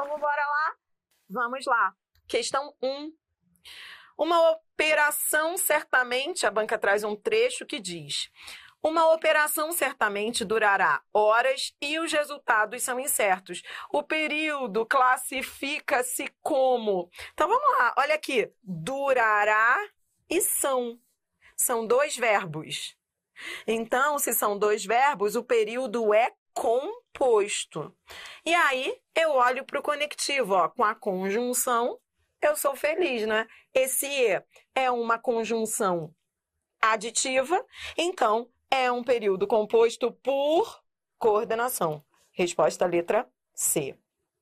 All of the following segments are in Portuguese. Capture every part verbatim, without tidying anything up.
vamos bora lá? Vamos lá. Questão um. Uma operação, certamente, a banca traz um trecho que diz: uma operação certamente durará horas e os resultados são incertos. O período classifica-se como... Então, vamos lá. Olha aqui. Durará e são. São dois verbos. Então, se são dois verbos, o período é composto. E aí, eu olho para o conectivo, ó, com a conjunção, eu sou feliz, né? Esse E é uma conjunção aditiva, então é um período composto por coordenação. Resposta letra C.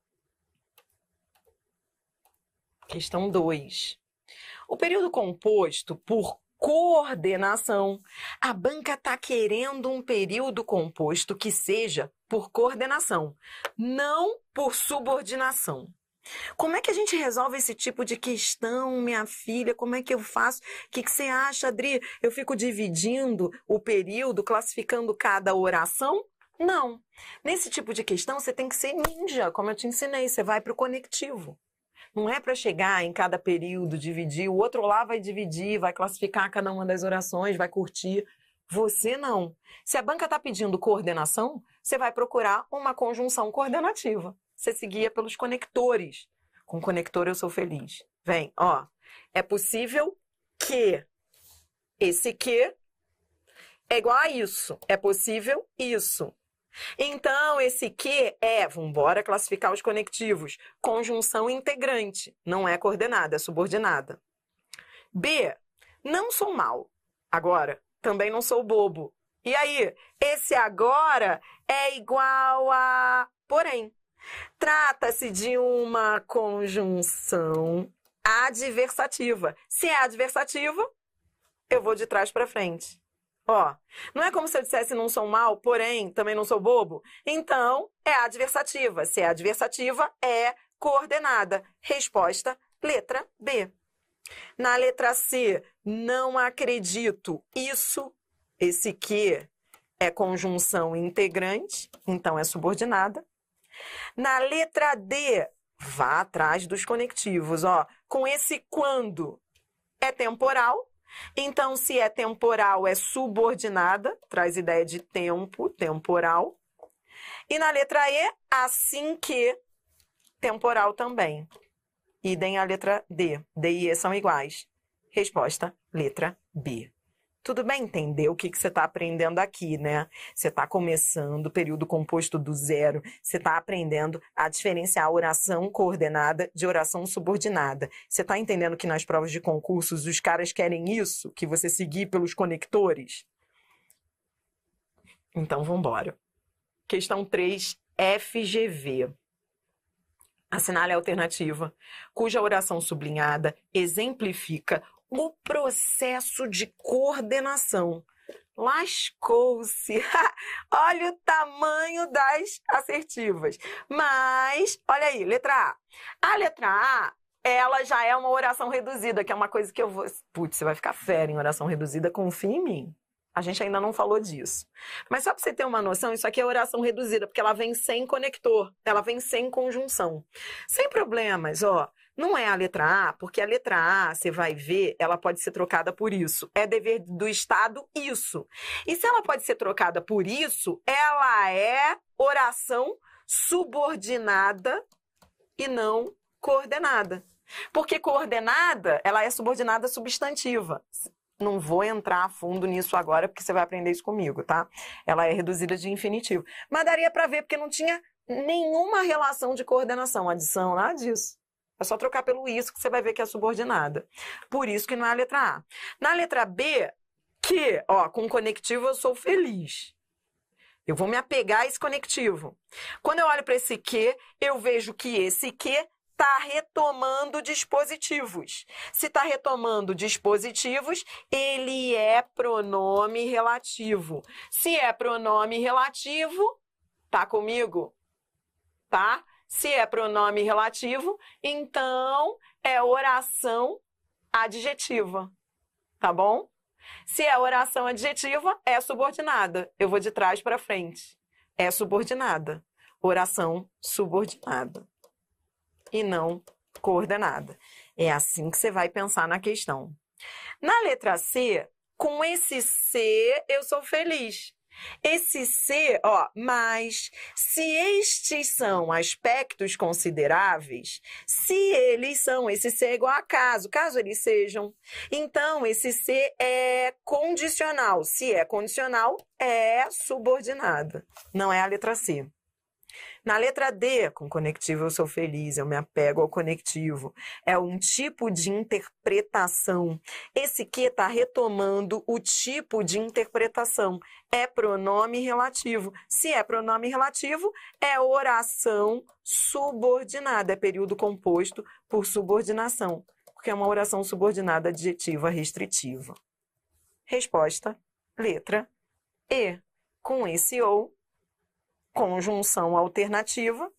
Questão dois. O período composto por coordenação. A banca está querendo um período composto que seja por coordenação, não por subordinação. Como é que a gente resolve esse tipo de questão, minha filha? Como é que eu faço? O que, que você acha, Adri? Eu fico dividindo o período, classificando cada oração? Não. Nesse tipo de questão, você tem que ser ninja, como eu te ensinei. Você vai para o conectivo. Não é para chegar em cada período, dividir. O outro lá vai dividir, vai classificar cada uma das orações, vai curtir. Você não. Se a banca está pedindo coordenação, você vai procurar uma conjunção coordenativa. Você seguia pelos conectores. Com conector eu sou feliz. Vem, ó. É possível que esse que é igual a isso. É possível isso. Então, esse que é, vamos embora classificar os conectivos, conjunção integrante. Não é coordenada, é subordinada. B, não sou mal. Agora, também não sou bobo. E aí, esse agora é igual a porém. Trata-se de uma conjunção adversativa. Se é adversativa, eu vou de trás para frente. Ó, não é como se eu dissesse não sou mal, porém também não sou bobo? Então, é adversativa. Se é adversativa, é coordenada. Resposta, letra B. Na letra C, não acredito. Isso, esse que é conjunção integrante, então é subordinada. Na letra D, vá atrás dos conectivos, ó. Com esse quando é temporal, então se é temporal é subordinada, traz ideia de tempo, temporal. E na letra E, assim que, temporal também. Idem a letra D. D e E são iguais. Resposta, letra B. Tudo bem entender o que, que você está aprendendo aqui, né? Você está começando o período composto do zero, você está aprendendo a diferenciar a oração coordenada de oração subordinada. Você está entendendo que nas provas de concursos os caras querem isso, que você seguir pelos conectores? Então, vamos embora. Questão três, F G V. Assinale a alternativa, cuja oração sublinhada exemplifica o processo de coordenação. Lascou-se. Olha o tamanho das assertivas. Mas, olha aí, letra A. A letra A, ela já é uma oração reduzida, que é uma coisa que eu vou... Putz, você vai ficar fera em oração reduzida, confia em mim. A gente ainda não falou disso. Mas só para você ter uma noção, isso aqui é oração reduzida, porque ela vem sem conector, ela vem sem conjunção. Sem problemas, ó. Não é a letra A, porque a letra A, você vai ver, ela pode ser trocada por isso. É dever do Estado isso. E se ela pode ser trocada por isso, ela é oração subordinada e não coordenada. Porque coordenada, ela é subordinada substantiva. Não vou entrar a fundo nisso agora, porque você vai aprender isso comigo, tá? Ela é reduzida de infinitivo. Mas daria para ver, porque não tinha nenhuma relação de coordenação, adição, nada disso. É só trocar pelo isso que você vai ver que é subordinada. Por isso que não é a letra A. Na letra B, que, ó, com conectivo eu sou feliz. Eu vou me apegar a esse conectivo. Quando eu olho para esse que, eu vejo que esse que está retomando dispositivos. Se está retomando dispositivos, ele é pronome relativo. Se é pronome relativo, tá comigo? Tá? Se é pronome relativo, então é oração adjetiva, tá bom? Se é oração adjetiva, é subordinada. Eu vou de trás para frente. É subordinada. Oração subordinada. e não coordenada. É assim que você vai pensar na questão. Na letra C, com esse C, eu sou feliz. Esse C, ó, mas se estes são aspectos consideráveis, se eles são, esse C é igual a caso, caso eles sejam, então esse C é condicional. Se é condicional, é subordinada. Não é a letra C. Na letra D, com conectivo eu sou feliz, eu me apego ao conectivo. É um tipo de interpretação. Esse que está retomando o tipo de interpretação. É pronome relativo. Se é pronome relativo, é oração subordinada. É período composto por subordinação, porque é uma oração subordinada adjetiva restritiva. Resposta, letra E. Com esse ou, conjunção alternativa.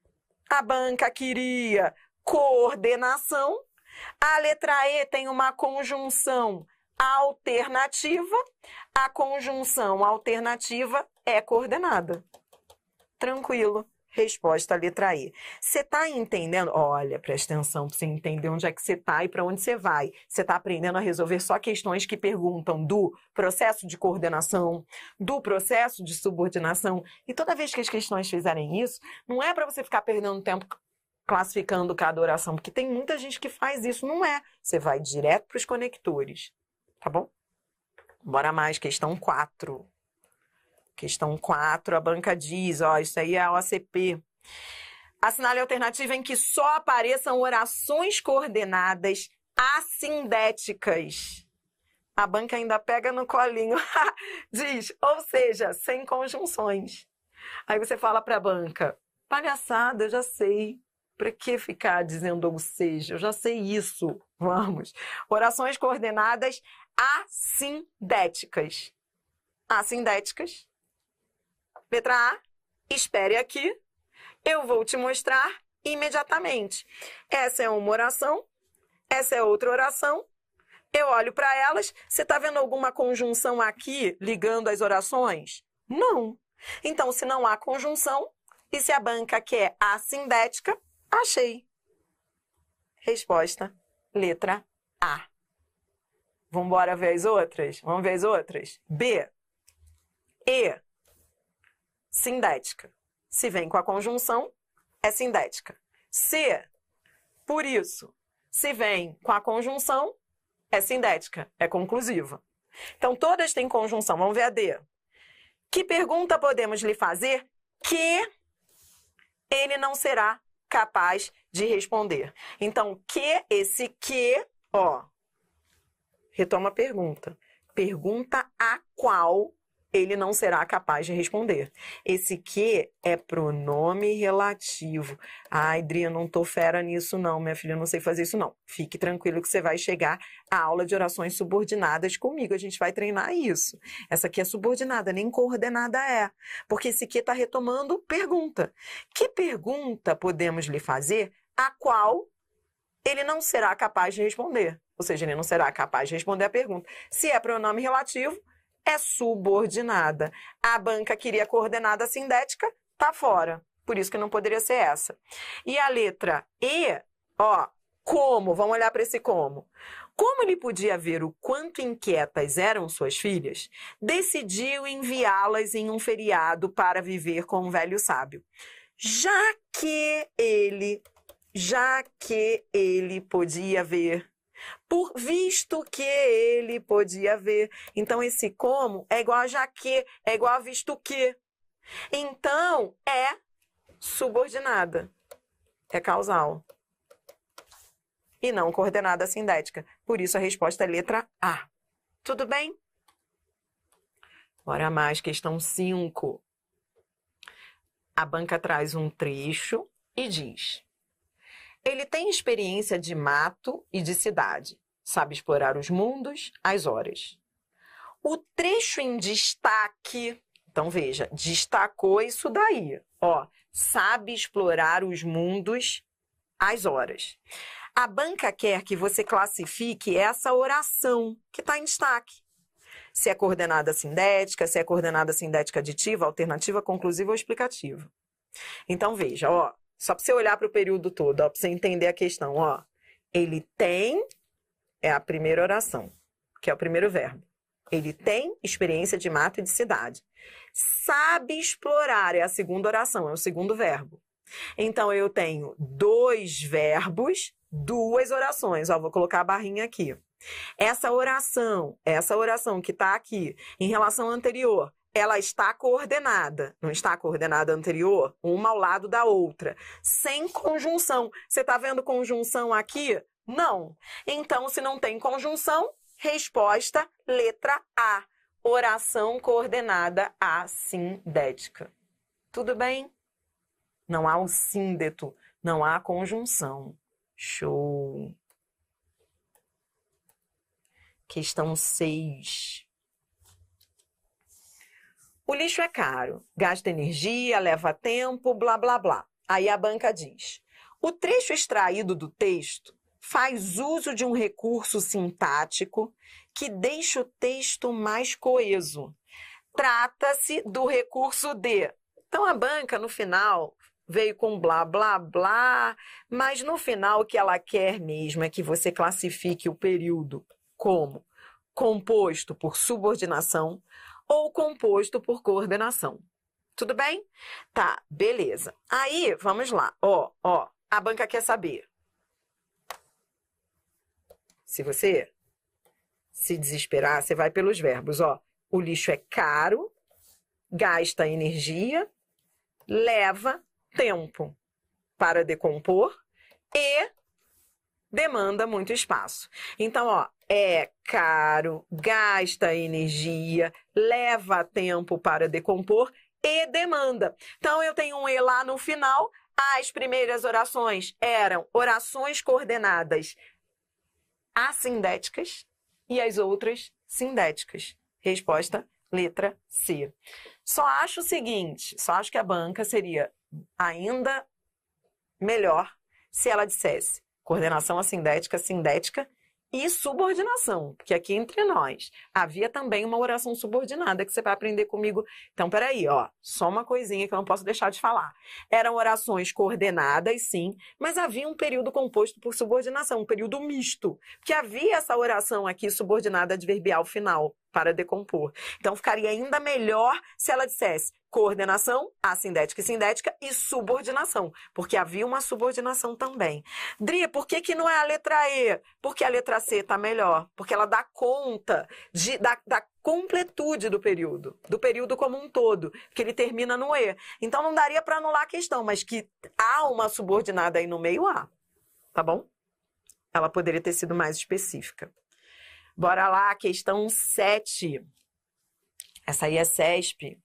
A banca queria coordenação. A letra E tem uma conjunção alternativa. A conjunção alternativa é coordenada. Tranquilo. Resposta, letra E. Você está entendendo? Olha, presta atenção para você entender onde é que você está e para onde você vai. Você está aprendendo a resolver só questões que perguntam do processo de coordenação, do processo de subordinação. E toda vez que as questões fizerem isso, não é para você ficar perdendo tempo classificando cada oração, porque tem muita gente que faz isso. Não é. Você vai direto para os conectores. Tá bom? Bora mais, questão quatro. Questão quatro, a banca diz, ó, isso aí é a O C P. Assinale a alternativa em que só apareçam orações coordenadas assindéticas. A banca ainda pega no colinho. Diz, ou seja, sem conjunções. Aí você fala para a banca, palhaçada, eu já sei. Para que ficar dizendo ou seja? Eu já sei isso. Vamos. Orações coordenadas assindéticas. Assindéticas. Letra A, espere aqui, eu vou te mostrar imediatamente. Essa é uma oração, essa é outra oração, eu olho para elas, você está vendo alguma conjunção aqui ligando as orações? Não. Então, se não há conjunção, e se a banca quer assindética, achei. Resposta, letra A. Vamos embora ver as outras? Vamos ver as outras? B, E, sindética. Se vem com a conjunção, é sindética. C, por isso, se vem com a conjunção, é sindética, é conclusiva. Então, todas têm conjunção. Vamos ver a D. Que pergunta podemos lhe fazer que ele não será capaz de responder? Então, que, esse que, ó, retoma a pergunta. Pergunta a qual ele não será capaz de responder. Esse que é pronome relativo. Ai, Adri, eu não tô fera nisso não, minha filha, eu não sei fazer isso não. Fique tranquilo que você vai chegar à aula de orações subordinadas comigo, a gente vai treinar isso. Essa aqui é subordinada, nem coordenada é. Porque esse que está retomando pergunta. Que pergunta podemos lhe fazer a qual ele não será capaz de responder? Ou seja, ele não será capaz de responder a pergunta. Se é pronome relativo, é subordinada. A banca queria coordenada sindética, tá fora. Por isso que não poderia ser essa. E a letra E, ó, como? Vamos olhar para esse como. Como ele podia ver o quanto inquietas eram suas filhas, decidiu enviá-las em um feriado para viver com um velho sábio. Já que ele, já que ele podia ver, por visto que ele podia ver. Então, esse como é igual a já que, é igual a visto que. Então, é subordinada. É causal. E não coordenada sindética. Por isso, a resposta é letra A. Tudo bem? Bora mais, questão cinco. A banca traz um trecho e diz: ele tem experiência de mato e de cidade. Sabe explorar os mundos, as horas. O trecho em destaque, então veja, destacou isso daí. Ó, sabe explorar os mundos, as horas. A banca quer que você classifique essa oração que está em destaque. Se é coordenada sindética, se é coordenada sindética aditiva, alternativa, conclusiva ou explicativa. Então veja, ó. Só para você olhar para o período todo, ó, para você entender a questão, ó. Ele tem, é a primeira oração, que é o primeiro verbo. Ele tem experiência de mato e de cidade. Sabe explorar, é a segunda oração, é o segundo verbo. Então, eu tenho dois verbos, duas orações. Ó, vou colocar a barrinha aqui. Essa oração, essa oração que está aqui, em relação à anterior, ela está coordenada. Não está coordenada anterior? Uma ao lado da outra. Sem conjunção. Você está vendo conjunção aqui? Não. Então, se não tem conjunção, resposta, letra A. Oração coordenada assindética. Tudo bem? Não há o síndeto, não há conjunção. Show. Questão seis. O lixo é caro, gasta energia, leva tempo, blá, blá, blá. Aí a banca diz: o trecho extraído do texto faz uso de um recurso sintático que deixa o texto mais coeso. Trata-se do recurso de. Então, a banca, no final, veio com blá, blá, blá, mas no final o que ela quer mesmo é que você classifique o período como composto por subordinação ou composto por coordenação. Tudo bem? Tá, beleza. Aí, vamos lá. Ó, ó, a banca quer saber. Se você se desesperar, você vai pelos verbos, ó. O lixo é caro, gasta energia, leva tempo para decompor e demanda muito espaço. Então, ó, é caro, gasta energia, leva tempo para decompor e demanda. Então, eu tenho um E lá no final. As primeiras orações eram orações coordenadas assindéticas e as outras sindéticas. Resposta, letra C. Só acho o seguinte, só acho que a banca seria ainda melhor se ela dissesse coordenação assindética, sindética e subordinação, porque aqui entre nós havia também uma oração subordinada que você vai aprender comigo. Então, peraí, ó, só uma coisinha que eu não posso deixar de falar. Eram orações coordenadas, sim, mas havia um período composto por subordinação, um período misto, porque havia essa oração aqui subordinada adverbial final para decompor. Então, ficaria ainda melhor se ela dissesse coordenação, assindética e sindética e subordinação, porque havia uma subordinação também. Dri, por que que não é a letra E? Porque a letra C está melhor, porque ela dá conta de, da, da completude do período, do período como um todo, que ele termina no E. Então, não daria para anular a questão, mas que há uma subordinada aí no meio, há. Tá bom? Ela poderia ter sido mais específica. Bora lá, questão sete. Essa aí é C E S P.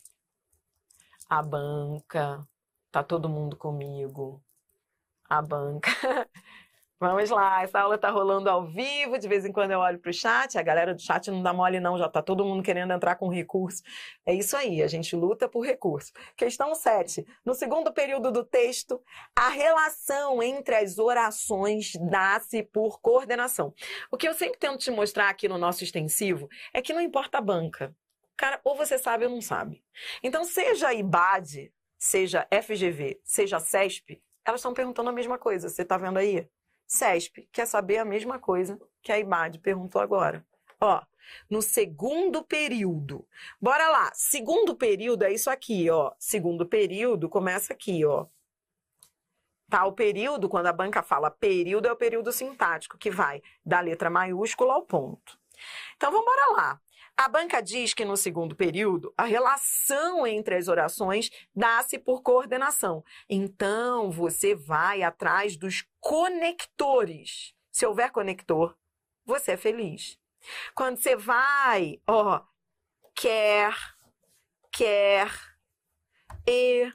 A banca. Tá todo mundo comigo. A banca. Vamos lá, essa aula tá rolando ao vivo, de vez em quando eu olho pro chat, a galera do chat não dá mole não, já tá todo mundo querendo entrar com recurso. É isso aí, a gente luta por recurso. Questão sete. No segundo período do texto, a relação entre as orações dá-se por coordenação. O que eu sempre tento te mostrar aqui no nosso extensivo é que não importa a banca. Cara, ou você sabe ou não sabe. Então, seja I B A D, seja F G V, seja C E S P, elas estão perguntando a mesma coisa, você tá vendo aí? C E S P quer saber a mesma coisa que a I B A D perguntou agora. Ó, no segundo período. Bora lá. Segundo período é isso aqui, ó. Segundo período começa aqui, ó. Tá, o período, quando a banca fala período, é o período sintático, que vai da letra maiúscula ao ponto. Então, vamos embora lá. A banca diz que no segundo período, a relação entre as orações dá-se por coordenação. Então, você vai atrás dos conectores. Se houver conector, você é feliz. Quando você vai, ó, quer, quer, e...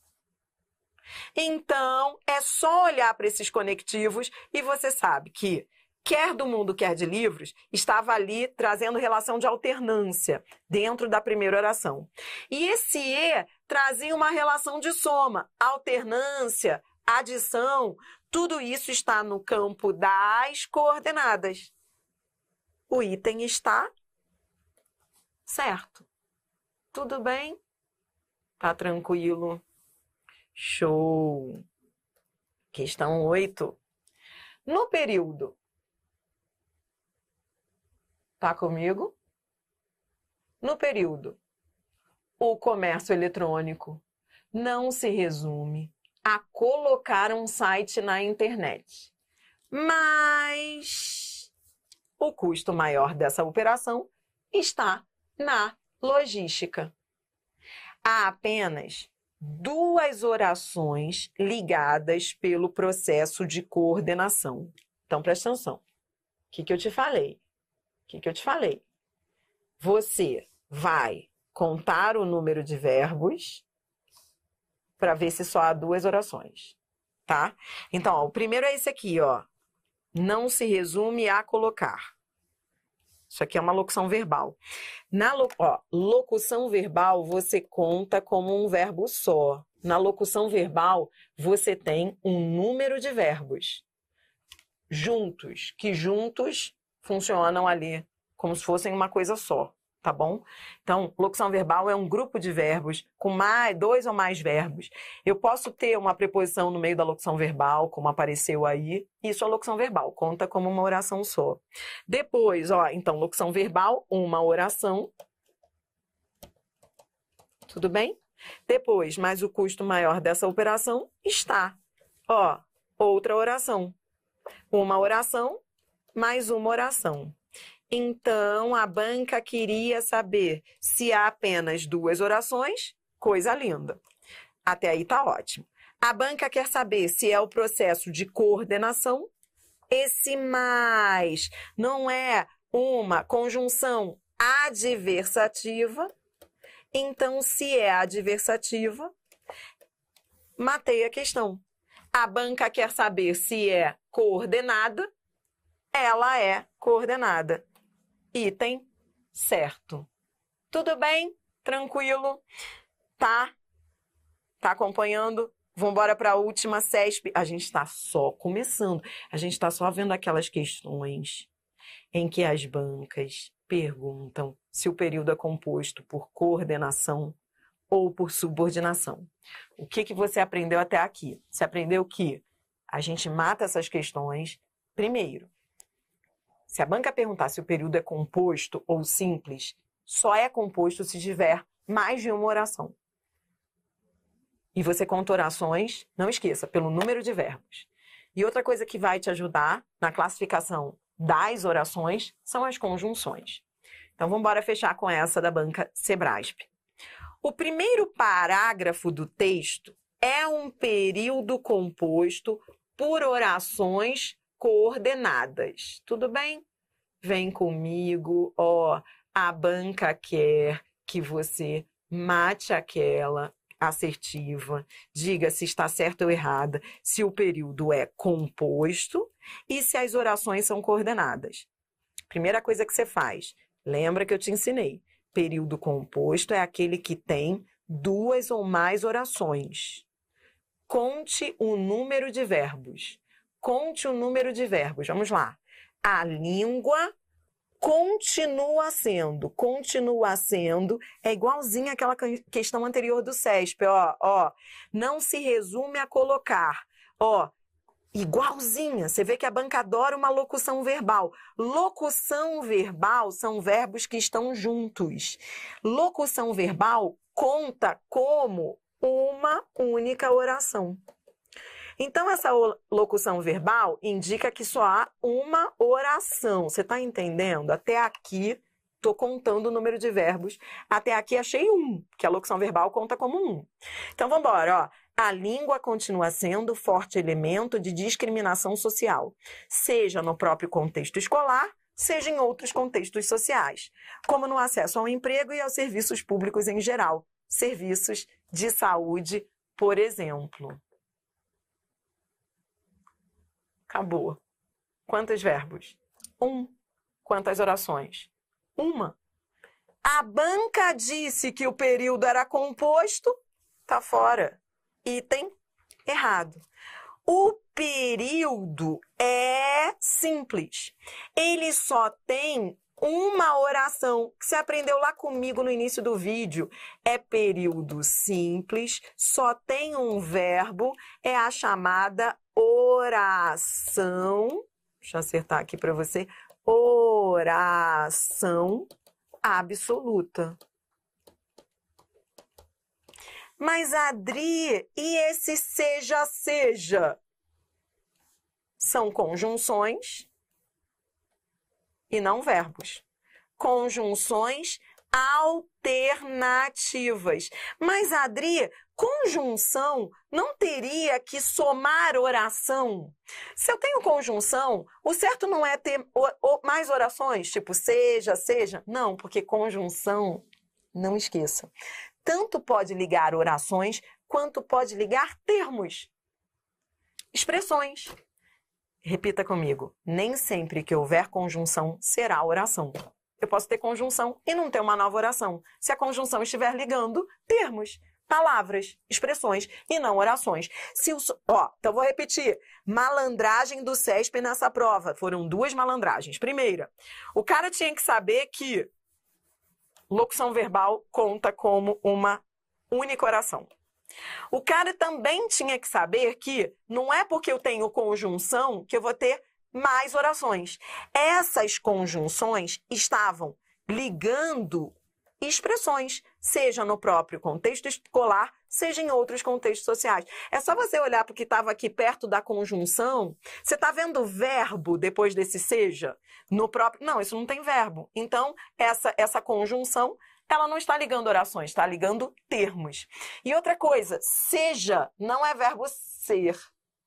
Então, é só olhar para esses conectivos e você sabe que quer do mundo, quer de livros, estava ali trazendo relação de alternância dentro da primeira oração. E esse E trazia uma relação de soma, alternância, adição, tudo isso está no campo das coordenadas. O item está certo. Tudo bem? Tá tranquilo? Show! Questão oito. No período. Tá comigo? No período, o comércio eletrônico não se resume a colocar um site na internet, mas o custo maior dessa operação está na logística. Há apenas duas orações ligadas pelo processo de coordenação. Então, presta atenção. O que, que eu te falei? O que, que eu te falei? Você vai contar o número de verbos para ver se só há duas orações, tá? Então, ó, o primeiro é esse aqui, ó. Não se resume a colocar. Isso aqui é uma locução verbal. Na lo, ó, locução verbal, você conta como um verbo só. Na locução verbal, você tem um número de verbos juntos, que juntos funcionam ali como se fossem uma coisa só, tá bom? Então, locução verbal é um grupo de verbos com mais, dois ou mais verbos. Eu posso ter uma preposição no meio da locução verbal, como apareceu aí. Isso é locução verbal, conta como uma oração só. Depois, ó, então, locução verbal, uma oração. Tudo bem? Depois, mas o custo maior dessa operação está. Ó, outra oração. Uma oração, mais uma oração. Então, a banca queria saber se há apenas duas orações. Coisa linda. Até aí tá ótimo. A banca quer saber se é o processo de coordenação. Esse mais não é uma conjunção adversativa. Então, se é adversativa, matei a questão. A banca quer saber se é coordenada. Ela é coordenada. Item certo. Tudo bem? Tranquilo? Tá? Tá acompanhando? Vamos embora para a última C E S P. A gente está só começando. A gente está só vendo aquelas questões em que as bancas perguntam se o período é composto por coordenação ou por subordinação. O que, que você aprendeu até aqui? Você aprendeu que a gente mata essas questões primeiro. Se a banca perguntar se o período é composto ou simples, só é composto se tiver mais de uma oração. E você conta orações, não esqueça, pelo número de verbos. E outra coisa que vai te ajudar na classificação das orações são as conjunções. Então, vamos embora fechar com essa da banca Sebrasp. O primeiro parágrafo do texto é um período composto por orações coordenadas. Tudo bem? Vem comigo, ó, a banca quer que você mate aquela assertiva, diga se está certa ou errada, se o período é composto e se as orações são coordenadas. Primeira coisa que você faz, lembra que eu te ensinei, período composto é aquele que tem duas ou mais orações. Conte o número de verbos. Conte o número de verbos. Vamos lá. A língua continua sendo. Continua sendo é igualzinho àquela questão anterior do C E S P. Ó, ó, não se resume a colocar. Ó, igualzinha. Você vê que a banca adora uma locução verbal. Locução verbal são verbos que estão juntos. Locução verbal conta como uma única oração. Então, essa locução verbal indica que só há uma oração. Você está entendendo? Até aqui, estou contando o número de verbos. Até aqui, achei um, que a locução verbal conta como um. Então, vamos embora. Ó. A língua continua sendo forte elemento de discriminação social, seja no próprio contexto escolar, seja em outros contextos sociais, como no acesso ao emprego e aos serviços públicos em geral, serviços de saúde, por exemplo. Acabou. Quantos verbos? Um. Quantas orações? Uma. A banca disse que o período era composto. Tá fora. Item errado. O período é simples. Ele só tem uma oração, que você aprendeu lá comigo no início do vídeo. É período simples, só tem um verbo, é a chamada oração. Deixa eu acertar aqui para você. Oração absoluta. Mas, Adri, e esse seja, seja? São conjunções e não verbos. Conjunções alternativas. Mas, Adri, conjunção não teria que somar oração? Se eu tenho conjunção, o certo não é ter mais orações, tipo seja, seja. Não, porque conjunção, não esqueça, tanto pode ligar orações, quanto pode ligar termos, expressões. Repita comigo. Nem sempre que houver conjunção será oração. Eu posso ter conjunção e não ter uma nova oração, se a conjunção estiver ligando termos, palavras, expressões e não orações. Se o, ó, então vou repetir. Malandragem do SESP nessa prova. Foram duas malandragens. Primeira, o cara tinha que saber que locução verbal conta como uma única oração. O cara também tinha que saber que não é porque eu tenho conjunção que eu vou ter mais orações. Essas conjunções estavam ligando expressões, seja no próprio contexto escolar, seja em outros contextos sociais. É só você olhar para o que estava aqui perto da conjunção. Você está vendo o verbo depois desse seja? No próprio... Não, isso não tem verbo. Então, essa, essa conjunção, ela não está ligando orações, está ligando termos. E outra coisa, seja não é verbo ser.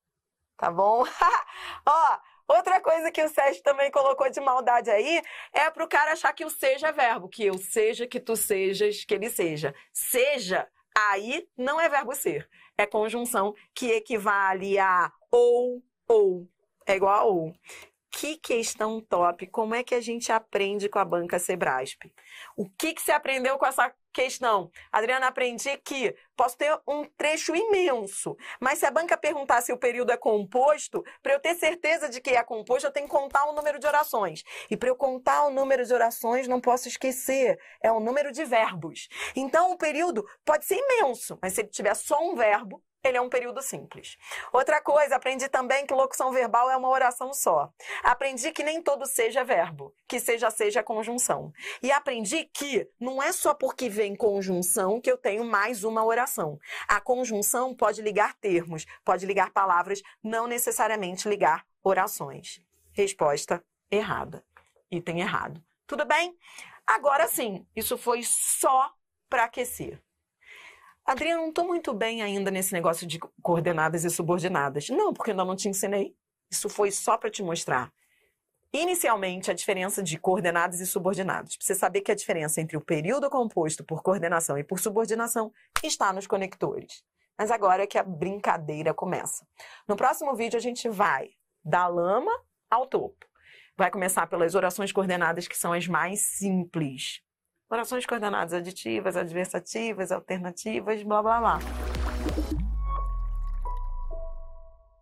Tá bom? Ó, outra coisa que o Sérgio também colocou de maldade aí é para o cara achar que o seja é verbo, que eu seja, que tu sejas, que ele seja. Seja, aí não é verbo ser. É conjunção que equivale a ou, ou. É igual a ou. Que questão top! Como é que a gente aprende com a banca Sebrasp? O que, que você aprendeu com essa questão? Adriana, aprendi que posso ter um trecho imenso, mas se a banca perguntar se o período é composto, para eu ter certeza de que é composto, eu tenho que contar o número de orações. E para eu contar o número de orações, não posso esquecer, é o número de verbos. Então, o período pode ser imenso, mas se ele tiver só um verbo, ele é um período simples. Outra coisa, aprendi também que locução verbal é uma oração só. Aprendi que nem todo seja verbo, que seja seja conjunção. E aprendi que não é só porque vem conjunção que eu tenho mais uma oração. A conjunção pode ligar termos, pode ligar palavras, não necessariamente ligar orações. Resposta errada. Item errado. Tudo bem? Agora sim, isso foi só para aquecer. Adriana, não estou muito bem ainda nesse negócio de coordenadas e subordinadas. Não, porque eu ainda não te ensinei. Isso foi só para te mostrar. Inicialmente, a diferença de coordenadas e subordinadas. Para você saber que a diferença entre o período composto por coordenação e por subordinação está nos conectores. Mas agora é que a brincadeira começa. No próximo vídeo, a gente vai da lama ao topo. Vai começar pelas orações coordenadas, que são as mais simples. Orações coordenadas aditivas, adversativas, alternativas, blá, blá, blá.